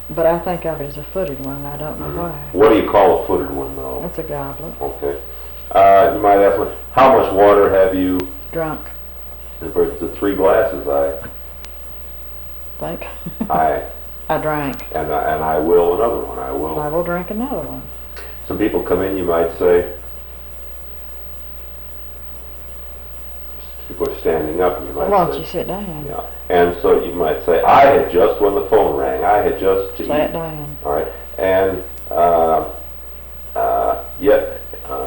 But I think of it as a footed one. I don't know why. What do you call a footed one, though? It's a goblet. Okay. You might ask me, how much water have you? Drunk. It's the 3 glasses. Think. I drank. And I will another one. I will drink another one. Some people come in, you might say. People are standing up, and you might say. Why don't you sit down? Yeah. And so you might say, I had just, when the phone rang, I had just sat down. All right. And yet,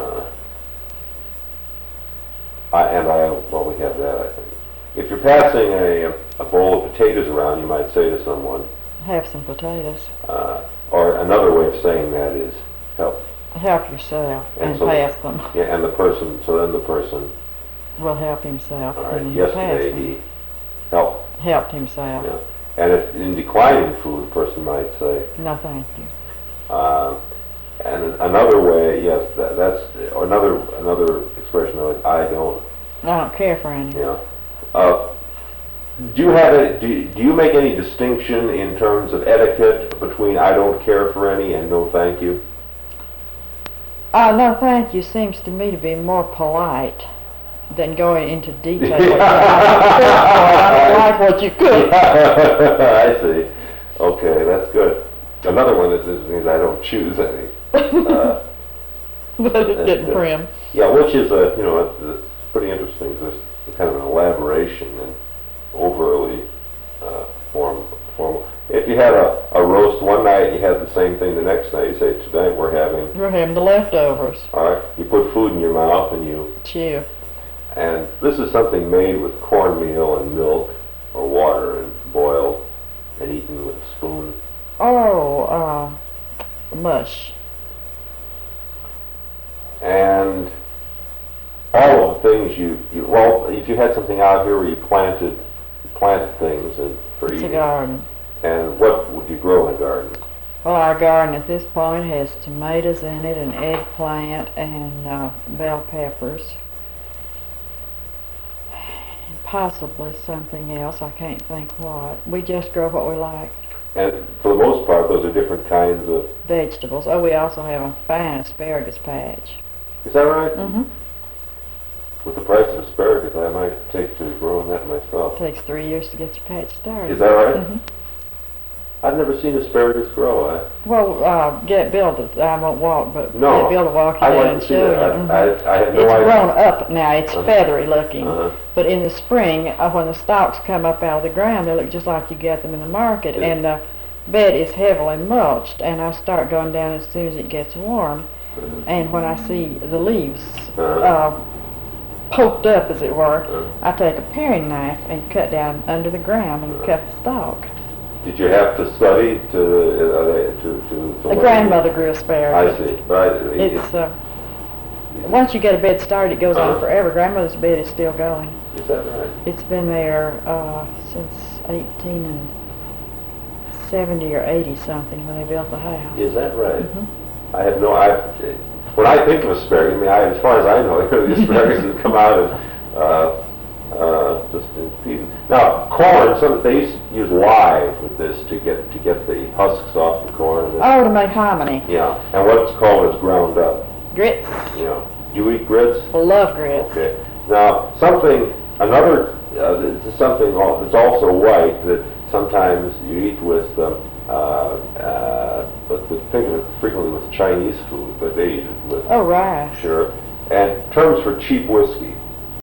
well, we have that, I think. If you're passing a bowl of potatoes around, you might say to someone, have some potatoes. Or another way of saying that is help. Help yourself and so pass them. Yeah, and the person will help himself. All right. Yesterday he helped himself. Yeah. And if in declining food, a person might say, no, thank you. And another way, yes, that's another expression of it. I don't care for any. Yeah. Do you make any distinction in terms of etiquette between I don't care for any and no thank you? No thank you seems to me to be more polite than going into detail. I don't like what you cook. I see. Okay, that's good. Another one is I don't choose any. But it's getting prim. Yeah, which is it's pretty interesting. There's kind of an elaboration and overly formal. If you had a roast one night, you had the same thing the next night. You say, tonight we're having the leftovers. All right. You put food in your mouth and you chew. And this is something made with cornmeal and milk or water and boiled and eaten with a spoon. Oh, mush. And all of the things well, if you had something out here where you planted things for eating. It's a garden. And what would you grow in a garden? Well, our garden at this point has tomatoes in it, and eggplant, and bell peppers. And possibly something else, I can't think what. We just grow what we like. And for the most part, those are different kinds of vegetables. Oh, we also have a fine asparagus patch. Is that right? Mm-hmm. With the price of asparagus, I might take to growing that myself. It takes 3 years to get your patch started. Is that right? Mm-hmm. I've never seen asparagus grow. Well, get Bill to, I won't walk, but no, get Bill to walk you down and show you. Mm-hmm. I have no idea. It's grown up now. It's feathery looking. But in the spring, when the stalks come up out of the ground, they look just like you get them in the market. And the bed is heavily mulched, and I start going down as soon as it gets warm. And when I see the leaves poked up, as it were, I take a paring knife and cut down under the ground and cut the stalk. Did you have to study to the grandmother grew asparagus. I see. Right. It's once you get a bed started, it goes on forever. Grandmother's bed is still going. Is that right? It's been there since 1870 or 80 something when they built the house. Is that right? Mm-hmm. I have no. When I think of asparagus, I mean, as far as I know, the asparagus has come out of just in pieces. Now, corn. They used to use live with this to get the husks off the corn. Oh, to make hominy. Yeah, and what's called is ground up. Grits. Yeah. Do you eat grits? I love grits. Okay. Now, something that's also white that sometimes you eat with. But think of it frequently with Chinese food, but they eat it with. Oh, rice. Sure. And terms for cheap whiskey.